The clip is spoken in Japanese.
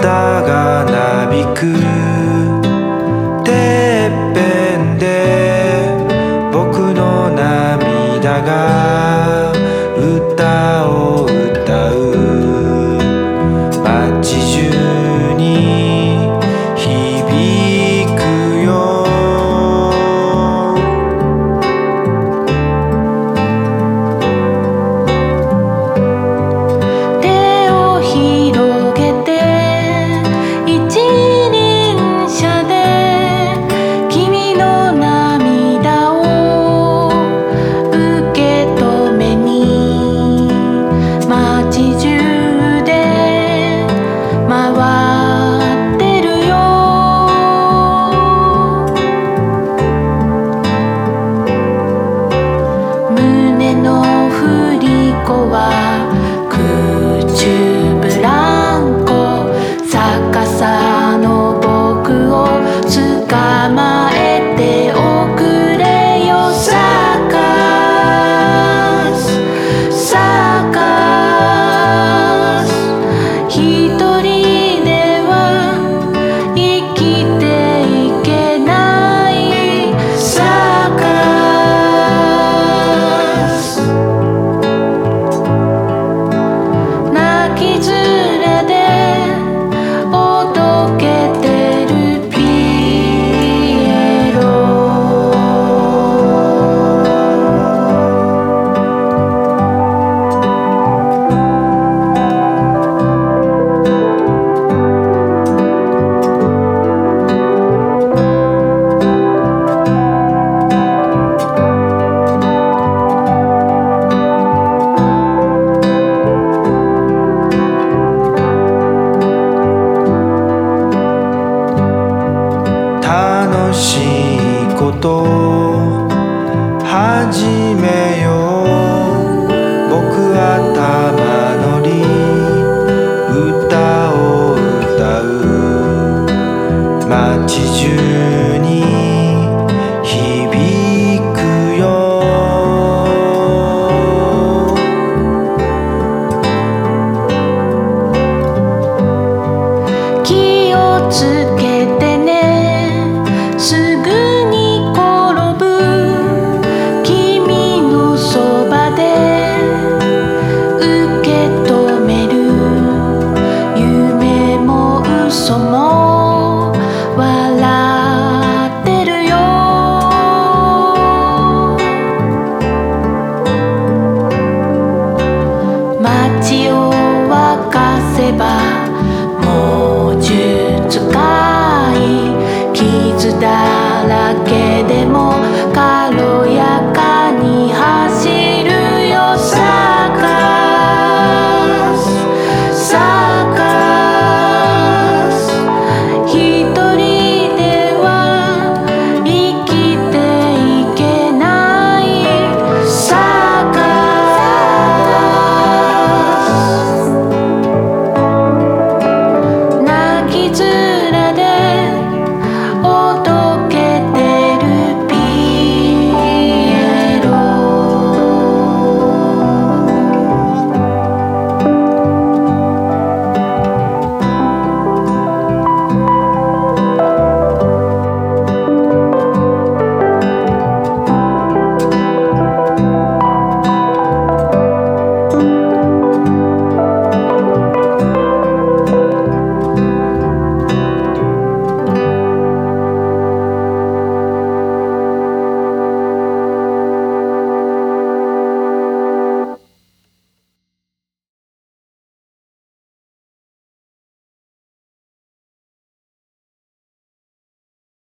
歌がなびくてっぺんで僕の涙が歌を歌う街中に響くよ。 手を広げて一輪車で君の涙を受け止めに街中で回ってるよ。胸の振り子は空中ブランコ、逆さの僕を捕まえておくれよ。サーカスサーカス、一人では生きていけないサーカス。泣き面でおどけてるピエロ。 楽しいこと始めよう。僕頭乗り歌を歌う街中に響くよ。 気をつけてね、すぐに転ぶ。君のそばで受け止める。夢も嘘も笑ってるよ。街を沸かせばもう術かい傷だ